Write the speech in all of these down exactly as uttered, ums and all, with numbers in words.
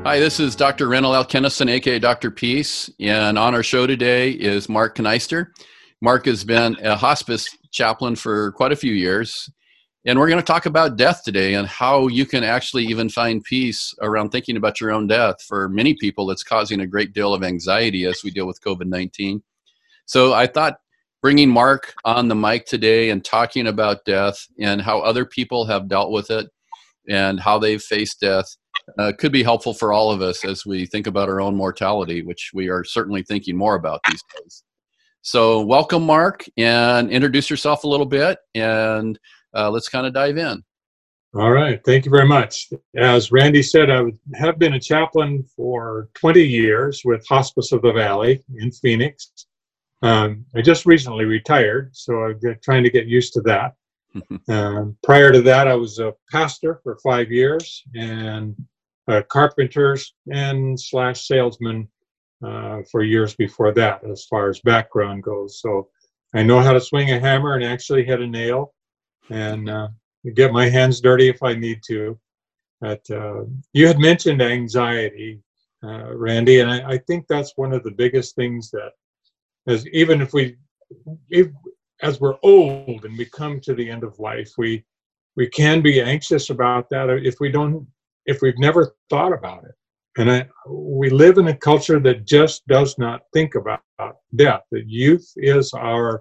Hi, this is Doctor Reynold L. Kennison, aka Doctor Peace, and on our show today is Mark Kneister. Mark has been a hospice chaplain for quite a few years, and we're going to talk about death today and how you can actually even find peace around thinking about your own death. For many people, it's causing a great deal of anxiety as we deal with COVID nineteen. So I thought bringing Mark on the mic today and talking about death and how other people have dealt with it and how they've faced death uh, could be helpful for all of us as we think about our own mortality, which we are certainly thinking more about these days. So welcome, Mark, and introduce yourself a little bit, and uh, let's kind of dive in. All right. Thank you very much. As Randy said, I have been a chaplain for twenty years with Hospice of the Valley in Phoenix. Um, I just recently retired, so I'm trying to get used to that. um, prior to that, I was a pastor for five years and a carpenter and slash salesman uh, for years before that, as far as background goes. So I know how to swing a hammer and actually hit a nail, and uh, get my hands dirty if I need to. But uh, you had mentioned anxiety, uh, Randy, and I, I think that's one of the biggest things that, as even if we, if, as we're old and we come to the end of life, we we can be anxious about that if we don't, if we've never thought about it. And I, we live in a culture that just does not think about death. That youth is our,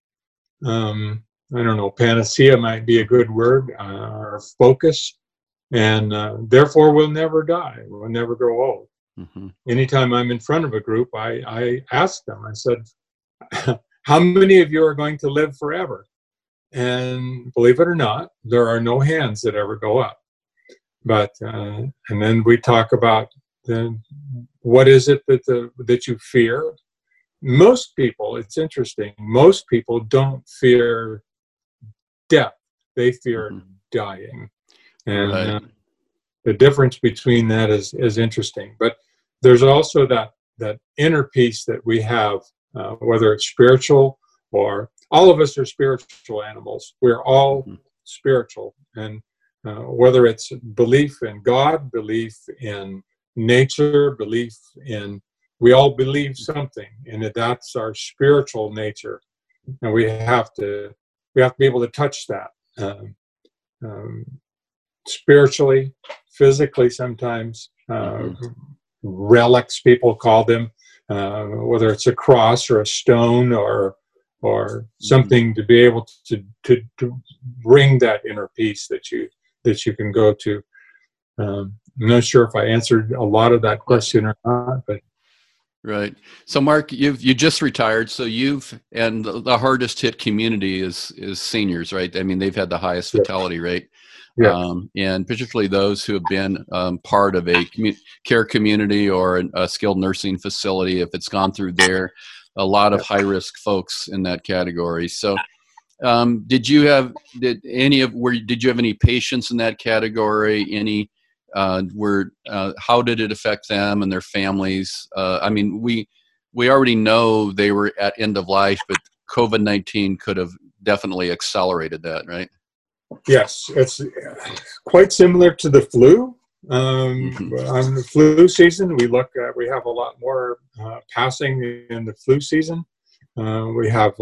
um, I don't know, panacea might be a good word, uh, our focus, and uh, therefore we'll never die. We'll never grow old. Mm-hmm. Anytime I'm in front of a group, I, I ask them, I said, how many of you are going to live forever? And believe it or not, there are no hands that ever go up. But, uh, and then we talk about the, what is it that, the, that you fear? Most people, it's interesting, most people don't fear death. They fear mm-hmm. dying. And right. uh, the difference between that is, is interesting. But there's also that, that inner peace that we have, uh, whether it's spiritual or all of us are spiritual animals. We're all mm-hmm. spiritual. And uh, whether it's belief in God, belief in nature, belief in, we all believe something, and that's our spiritual nature. And we have to, we have to be able to touch that. Um, um, spiritually, physically sometimes, uh, mm-hmm. relics, people call them, uh, whether it's a cross or a stone or or something mm-hmm. to be able to, to to bring that inner peace that you that you can go to. Um, I'm not sure if I answered a lot of that question or not, but. Right. So Mark, you've you just retired, so you've, and the, the hardest hit community is is seniors, right? I mean, they've had the highest fatality yeah. rate. Yeah. Um, and particularly those who have been um, part of a commu- care community or an, a skilled nursing facility, if it's gone through there, a lot of high risk folks in that category. So um, did you have, did any of, were, did you have any patients in that category? Any, uh, were, uh, how did it affect them and their families? Uh, I mean, we, we already know they were at end of life, but COVID nineteen could have definitely accelerated that, right? Yes, it's quite similar to the flu. Um, mm-hmm. On the flu season, we look at, we have a lot more uh, passing in the flu season. Uh, we have,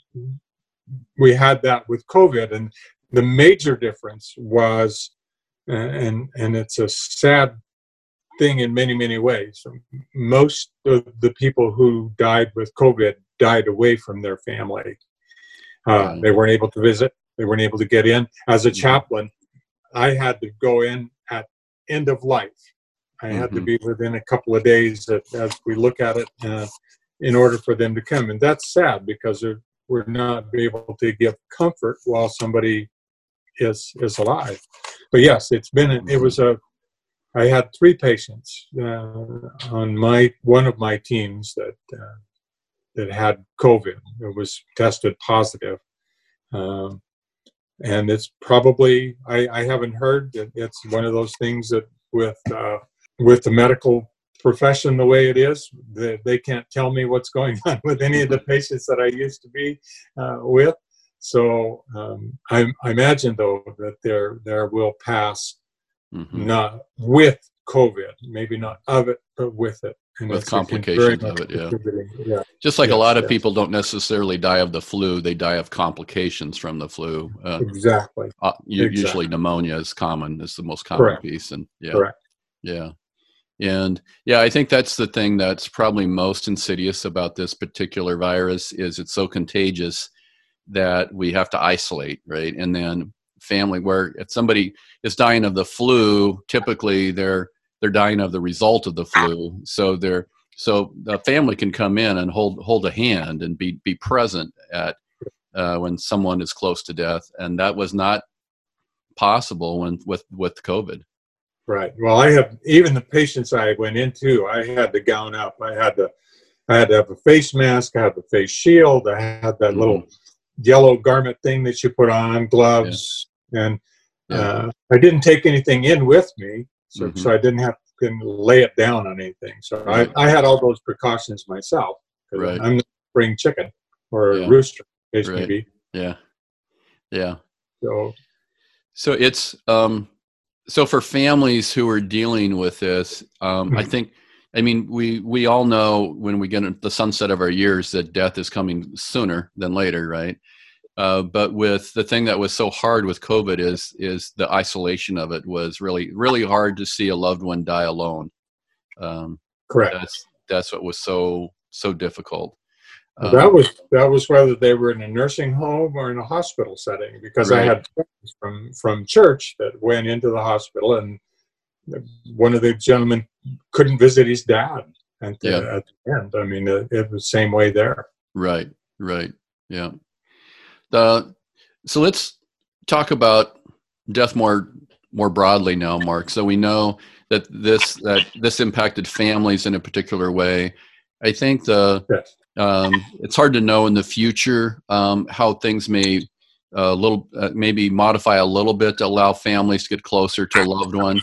we had that with COVID, and the major difference was, and and it's a sad thing in many, many ways. Most of the people who died with COVID died away from their family. Uh, they weren't able to visit. They weren't able to get in. As a chaplain, I had to go in at end of life. I had mm-hmm. to be within a couple of days that, as we look at it, uh, in order for them to come. And that's sad because we're not able to give comfort while somebody is is alive. But yes, it's been, a, it was a, I had three patients uh, on my, one of my teams that, uh, that had COVID. It was tested positive. Um, And it's probably, I, I haven't heard that it's one of those things that with uh, with the medical profession the way it is, that they can't tell me what's going on with any of the patients that I used to be uh, with. So um, I, I imagine, though, that there there will pass mm-hmm. not with COVID, maybe not of it, but with it. And With it's very complications much of it, yeah. contributing. Yeah. Just like a Yes, lot of yes. people don't necessarily die of the flu, they die of complications from the flu. Uh, Exactly. uh, u- Exactly. Usually pneumonia is common, is the most common Correct. piece. And yeah, Correct. yeah. And yeah, I think that's the thing that's probably most insidious about this particular virus is it's so contagious that we have to isolate, right? And then family, where if somebody is dying of the flu, typically they're they're dying of the result of the flu. So they're so the family can come in and hold hold a hand and be be present at uh, when someone is close to death, and that was not possible when with with COVID. Right. Well, I have, even the patients I went into, I had to gown up. I had to, I had to have a face mask. I had the face shield. I had that Mm-hmm. little yellow garment thing that you put on, gloves, yeah. and yeah. uh, I didn't take anything in with me, so Mm-hmm. so I didn't have to lay it down on anything. So Right. I, I had all those precautions myself. Right. I'm not spring chicken or Yeah. rooster, case Right. maybe. Yeah. Yeah. So So it's um. So for families who are dealing with this, um, I think, I mean, we we all know when we get into the sunset of our years that death is coming sooner than later, right? Uh, but with the thing that was so hard with COVID is is the isolation of it was really really hard to see a loved one die alone. Um, correct. That's that's what was so so difficult. Um, Um, that was that was whether they were in a nursing home or in a hospital setting, because right. I had friends from from church that went into the hospital, and one of the gentlemen couldn't visit his dad at the, Yeah. at the end. I mean, it, it was the same way there. Right. Right. Yeah. The so let's talk about death more more broadly now, Mark. So we know that this that this impacted families in a particular way. I think the Yes. um, it's hard to know in the future um, how things may a uh, little uh, maybe modify a little bit to allow families to get closer to a loved one.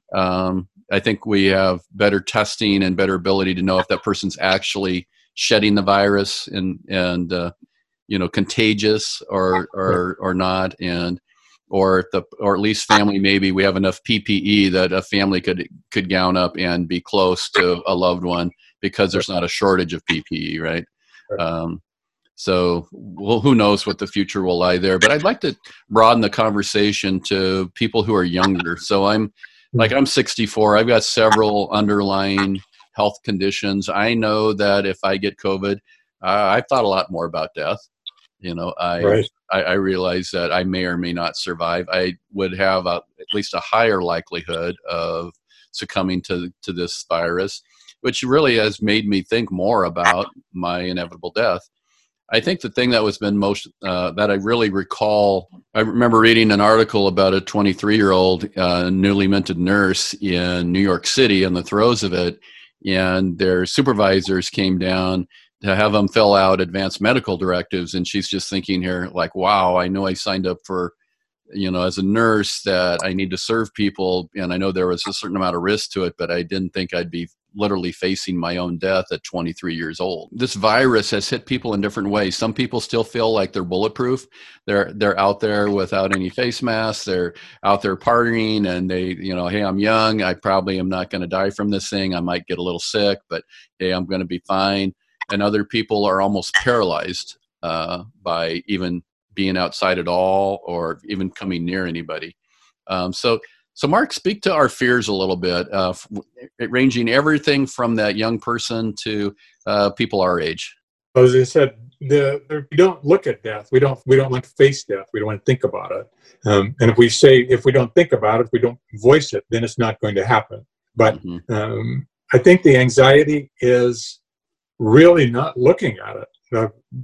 Um, I think we have better testing and better ability to know if that person's actually shedding the virus and and uh, you know contagious or or or not, and or if the or at least family, maybe we have enough P P E that a family could could gown up and be close to a loved one because there's not a shortage of P P E, right? Um, so, well, who knows what the future will lie there? But I'd like to broaden the conversation to people who are younger. So I'm like I'm sixty-four. I've got several underlying health conditions. I know that if I get COVID, uh, I've thought a lot more about death. You know, I, Right. I I realize that I may or may not survive. I would have a, at least a higher likelihood of succumbing to to this virus, which really has made me think more about my inevitable death. I think the thing that was been most uh, that I really recall, I remember reading an article about a twenty-three-year-old uh, newly minted nurse in New York City in the throes of it, and their supervisors came down to have them fill out advanced medical directives, and she's just thinking here, like, wow, I know I signed up for, you know, as a nurse that I need to serve people, and I know there was a certain amount of risk to it, but I didn't think I'd be literally facing my own death at twenty-three years old. This virus has hit people in different ways. Some people still feel like they're bulletproof. They're they're out there without any face masks. They're out there partying, and they, you know, hey, I'm young. I probably am not going to die from this thing. I might get a little sick, but hey, I'm going to be fine. And other people are almost paralyzed uh, by even being outside at all or even coming near anybody. Um, so, so Mark, speak to our fears a little bit, uh, ranging everything from that young person to uh, people our age. As I said, the, the, we don't look at death. We don't. We don't want to face death. We don't want to think about it. Um, and if we say, if we don't think about it, if we don't voice it, then it's not going to happen. But Mm-hmm. um, I think the anxiety is really not looking at it. Uh,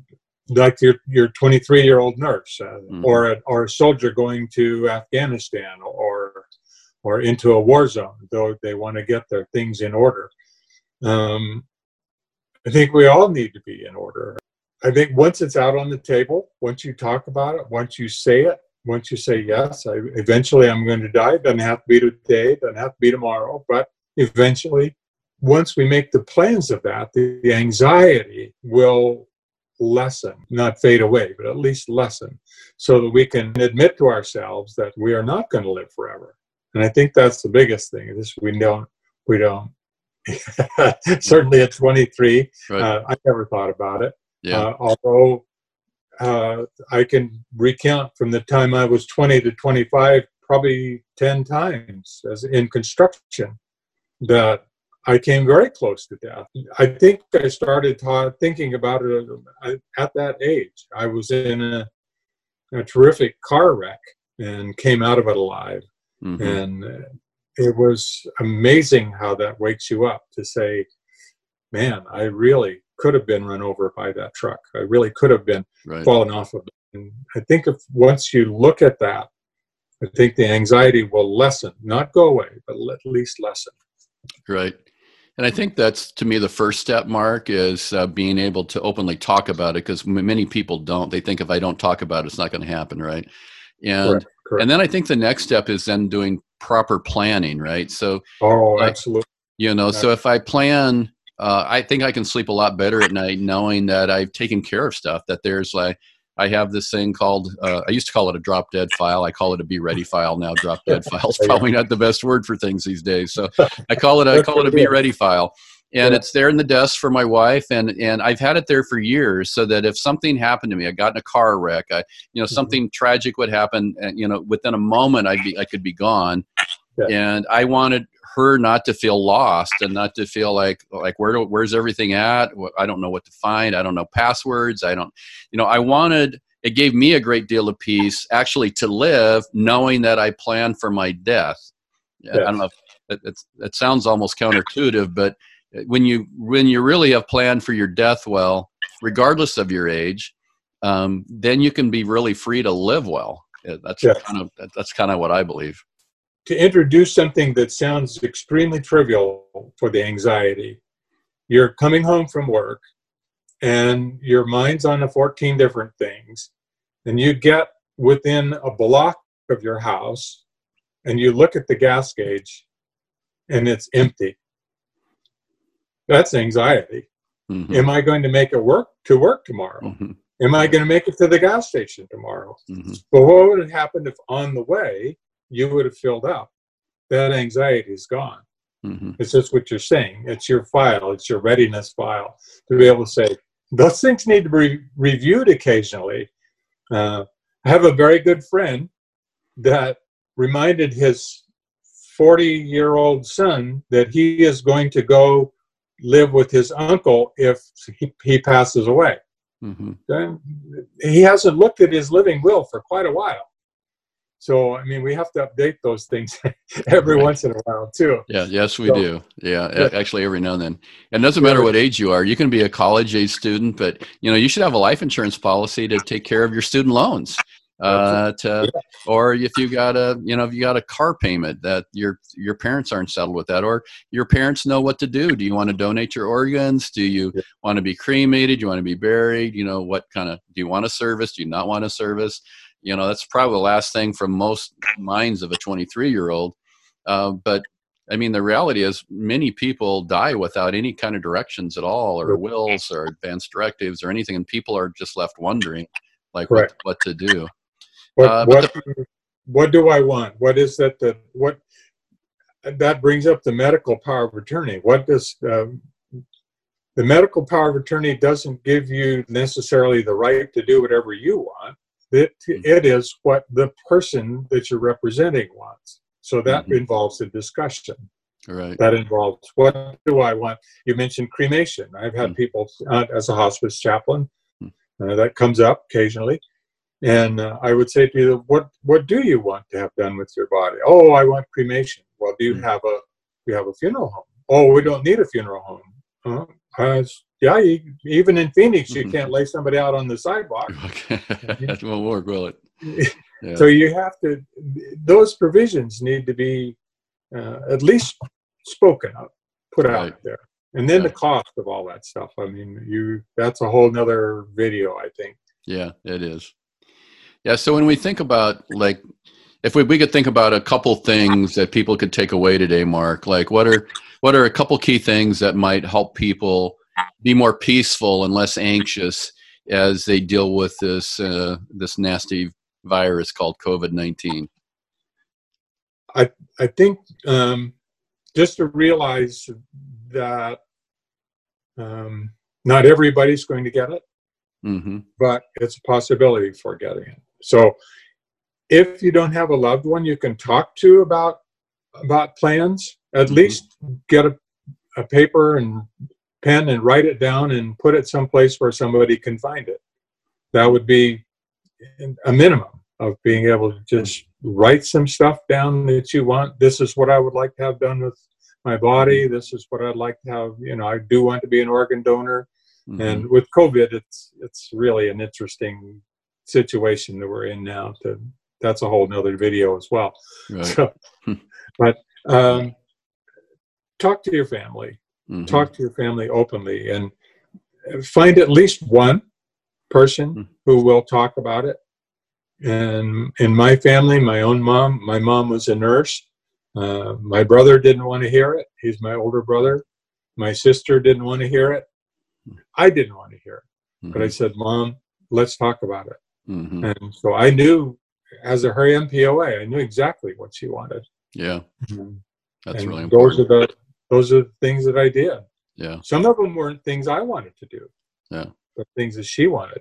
like your your twenty-three-year-old nurse, uh, Mm-hmm. or a, or a soldier going to Afghanistan or or into a war zone, though they want to get their things in order. Um, I think we all need to be in order. I think once it's out on the table, once you talk about it, once you say it, once you say, yes, I, eventually I'm going to die. It doesn't have to be today, it doesn't have to be tomorrow, but eventually, once we make the plans of that, the, the anxiety will lessen, not fade away, but at least lessen, so that we can admit to ourselves that we are not going to live forever. And I think that's the biggest thing. Is we don't, we don't, certainly at twenty-three, Right. uh, I never thought about it. Yeah. Uh, although uh, I can recount from the time I was twenty to twenty-five, probably ten times as in construction, that I came very close to death. I think I started ta- thinking about it at that age. I was in a, a terrific car wreck and came out of it alive. Mm-hmm. And it was amazing how that wakes you up to say, man, I really could have been run over by that truck. I really could have been right. fallen off of it. And I think if once you look at that, I think the anxiety will lessen, not go away, but at least lessen. Right. And I think that's, to me, the first step, Mark, is uh, being able to openly talk about it, because m- many people don't. They think if I don't talk about it, it's not going to happen, right? And correct, correct. and then I think the next step is then doing proper planning, right? So, oh, like, absolutely. You know, so if I plan, uh, I think I can sleep a lot better at night knowing that I've taken care of stuff, that there's like, I have this thing called, uh, I used to call it a drop dead file. I call it a be ready file now. Drop dead file is probably not the best word for things these days. So I call it, I call it a be ready file. And yeah. It's there in the desk for my wife. And, and I've had it there for years so that if something happened to me, I got in a car wreck, I, you know, something mm-hmm. tragic would happen, and, you know, within a moment I'd be, I could be gone. Yeah. And I wanted her not to feel lost and not to feel like, like, where do, where's everything at? I don't know what to find. I don't know passwords. I don't, you know, I wanted, it gave me a great deal of peace actually to live knowing that I planned for my death. Yeah. I don't know. It, it's, it sounds almost counterintuitive, but when you, when you really have planned for your death well, regardless of your age, um, then you can be really free to live well. That's yeah. kind of, that's kind of what I believe. To introduce something that sounds extremely trivial for the anxiety, you're coming home from work and your mind's on the fourteen different things, and you get within a block of your house and you look at the gas gauge and it's empty. That's anxiety. Mm-hmm. Am I going to make it work to work tomorrow? Mm-hmm. Am I going to make it to the gas station tomorrow? Mm-hmm. But what would have happened if on the way you would have filled up? That anxiety is gone. Mm-hmm. It's just what you're saying. It's your file. It's your readiness file to be able to say, those things need to be reviewed occasionally. Uh, I have a very good friend that reminded his forty-year-old son that he is going to go live with his uncle if he, he passes away. Mm-hmm. Then he hasn't looked at his living will for quite a while. So, I mean, we have to update those things every right. once in a while, too. Yeah, yes, we so, do. Yeah, yeah, actually, every now and then. And it doesn't matter what age you are. You can be a college-age student, but, you know, you should have a life insurance policy to take care of your student loans. Uh, to, yeah. Or if you got a, you know, if you got a car payment that your your parents aren't settled with that, or your parents know what to do. Do you want to donate your organs? Do you yeah. want to be cremated? Do you want to be buried? You know, what kind of, do you want a service? Do you not want a service? You know, that's probably the last thing from most minds of a twenty-three-year-old. Uh, but, I mean, the reality is many people die without any kind of directions at all, or wills or advanced directives or anything, and people are just left wondering, like, what, what to do. What, uh, what, the, what do I want? What is that? That what that brings up the medical power of attorney. What does uh, the medical power of attorney doesn't give you necessarily the right to do whatever you want. It, it is what the person that you're representing wants. So that mm-hmm. involves a discussion. Right. That involves, what do I want? You mentioned cremation. I've had mm-hmm. people, uh, as a hospice chaplain, uh, that comes up occasionally. And uh, I would say to you, what what do you want to have done with your body? Oh, I want cremation. Well, do you mm-hmm. have a you have a funeral home? Oh, we don't need a funeral home. Uh, uh, yeah, you, even in Phoenix, you mm-hmm. can't lay somebody out on the sidewalk. Okay. That won't work, will it? Yeah. So you have to, those provisions need to be uh, at least spoken of, put right. out there. And then yeah. the cost of all that stuff. I mean, you that's a whole nother video, I think. Yeah, it is. Yeah, so when we think about, like, if we, we could think about a couple things that people could take away today, Mark, like what are what are a couple key things that might help people be more peaceful and less anxious as they deal with this uh, this nasty virus called COVID nineteen? I I think um, just to realize that um, not everybody's going to get it, mm-hmm. but it's a possibility for getting it. So if you don't have a loved one you can talk to about about plans, at Mm-hmm. least get a, a paper and pen and write it down and put it someplace where somebody can find it. That would be a minimum of being able to just write some stuff down that you want. This is what I would like to have done with my body. This is what I'd like to have. You know, I do want to be an organ donor. Mm-hmm. And with COVID, it's it's really an interesting situation that we're in now. To, that's a whole nother video as well. Right. So, but um, talk to your family. Mm-hmm. Talk to your family openly and find at least one person Mm-hmm. who will talk about it. And in my family, my own mom, my mom was a nurse. Uh, my brother didn't want to hear it. He's my older brother. My sister didn't want to hear it. I didn't want to hear it. Mm-hmm. But I said, Mom, let's talk about it. Mm-hmm. And so I knew, as a her M P O A, I knew exactly what she wanted. Yeah, Mm-hmm. that's and really important. Those are the those are the things that I did. Yeah. Some of them weren't things I wanted to do. Yeah. But things that she wanted.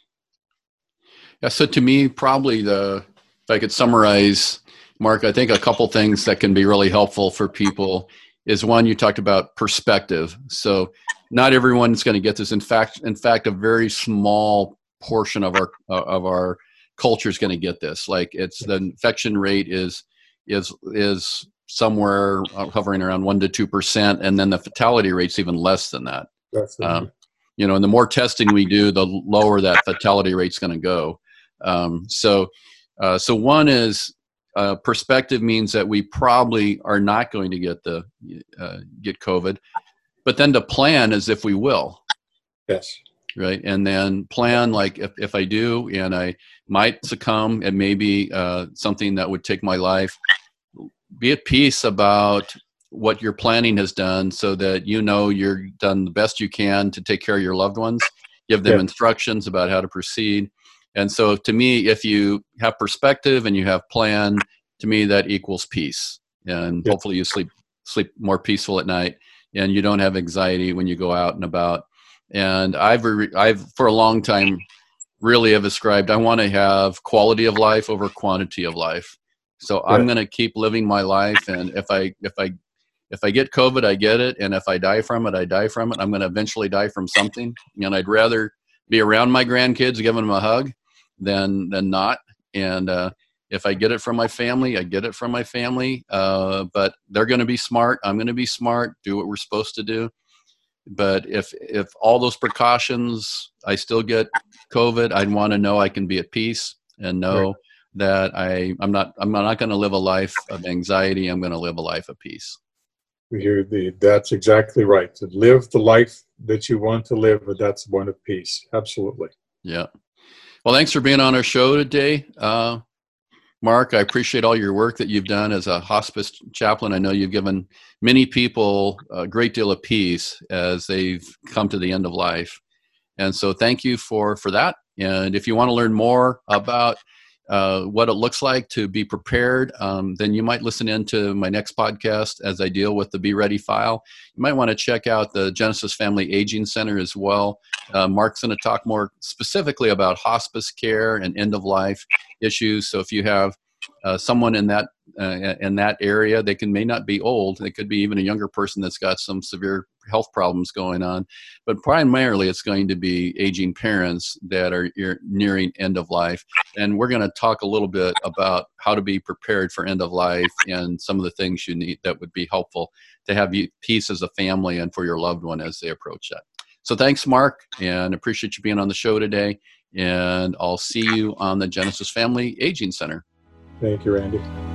Yeah. So to me, probably the, if I could summarize, Mark, I think a couple things that can be really helpful for people is one, you talked about perspective. So not everyone's going to get this. In fact, in fact, a very small portion of our, uh, of our culture is going to get this. Like it's the infection rate is, is, is somewhere hovering around one to two percent. And then the fatality rate's even less than that. That's Um, you know, and the more testing we do, the lower that fatality rate's going to go. Um, so, uh, so one is uh, perspective means that we probably are not going to get the uh, get COVID, but then to plan as if we will. Yes. Right, and then plan like if if I do, and I might succumb, it may be uh, something that would take my life. Be at peace about what your planning has done so that you know you're done the best you can to take care of your loved ones, give them Yeah. instructions about how to proceed. And so to me, if you have perspective and you have plan, to me that equals peace. And Yeah. hopefully you sleep sleep more peaceful at night and you don't have anxiety when you go out and about. And I've re- I've for a long time really have ascribed I want to have quality of life over quantity of life. So Yeah. I'm going to keep living my life, and if I if I if I get COVID, I get it, and if I die from it, I die from it. I'm going to eventually die from something, and I'd rather be around my grandkids, giving them a hug, than than not. And uh, if I get it from my family, I get it from my family. Uh, but they're going to be smart. I'm going to be smart. Do what we're supposed to do. But if if all those precautions, I still get COVID, I'd want to know I can be at peace and know Right. that I I'm not I'm not going to live a life of anxiety. I'm going to live a life of peace. You're the, that's exactly right. To live the life that you want to live, but that's one of peace. Absolutely. Yeah. Well, thanks for being on our show today, uh, Mark. I appreciate all your work that you've done as a hospice chaplain. I know you've given many people a great deal of peace as they've come to the end of life. And so thank you for, for that. And if you want to learn more about uh, what it looks like to be prepared, um, then you might listen into my next podcast as I deal with the Be Ready file. You might want to check out the Genesis Family Aging Center as well. Uh, Mark's going to talk more specifically about hospice care and end-of-life issues. So if you have uh, someone in that uh, in that area, they can may not be old. They could be even a younger person that's got some severe health problems going on. But primarily, it's going to be aging parents that are nearing end of life. And we're going to talk a little bit about how to be prepared for end of life and some of the things you need that would be helpful to have you peace as a family and for your loved one as they approach that. So thanks, Mark, and appreciate you being on the show today. And I'll see you on the Genesis Family Aging Center. Thank you, Randy.